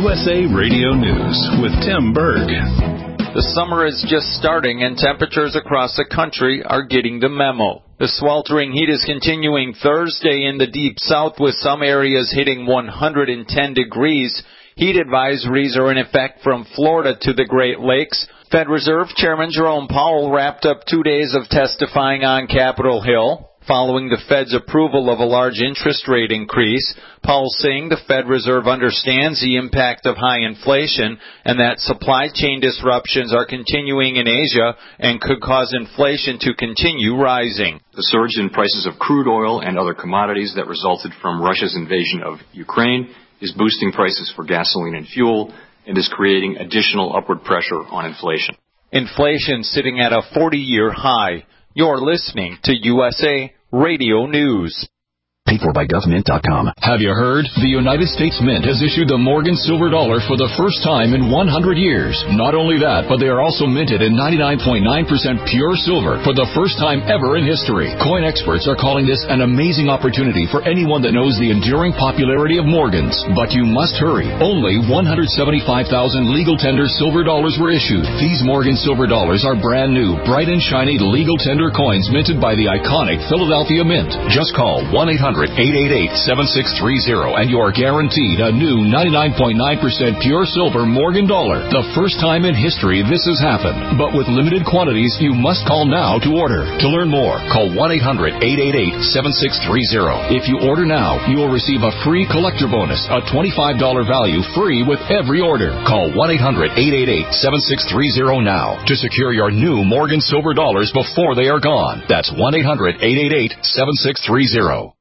USA Radio News with Tim Berg. The summer is just starting and temperatures across the country are getting the memo. The sweltering heat is continuing Thursday in the deep south with some areas hitting 110 degrees. Heat advisories are in effect from Florida to the Great Lakes. Fed Reserve Chairman Jerome Powell wrapped up 2 days of testifying on Capitol Hill. Following the Fed's approval of a large interest rate increase, Powell saying the Fed Reserve understands the impact of high inflation and that supply chain disruptions are continuing in Asia and could cause inflation to continue rising. The surge in prices of crude oil and other commodities that resulted from Russia's invasion of Ukraine is boosting prices for gasoline and fuel and is creating additional upward pressure on inflation. Inflation sitting at a 40-year high. You're listening to USA Radio News. Paid for by GovMint.com. Have you heard? The United States Mint has issued the Morgan Silver Dollar for the first time in 100 years. Not only that, but they are also minted in 99.9% pure silver for the first time ever in history. Coin experts are calling this an amazing opportunity for anyone that knows the enduring popularity of Morgans. But you must hurry. Only 175,000 legal tender silver dollars were issued. These Morgan Silver Dollars are brand new, bright and shiny legal tender coins minted by the iconic Philadelphia Mint. Just call 1-800-888-7630 and you are guaranteed a new 99.9% pure silver Morgan dollar. The first time in history this has happened. But with limited quantities, you must call now to order. To learn more, call 1-800-888-7630. If you order now, you will receive a free collector bonus, a $25 value free with every order. Call 1-800-888-7630 now to secure your new Morgan Silver Dollars before they are gone. That's 1-800-888-7630.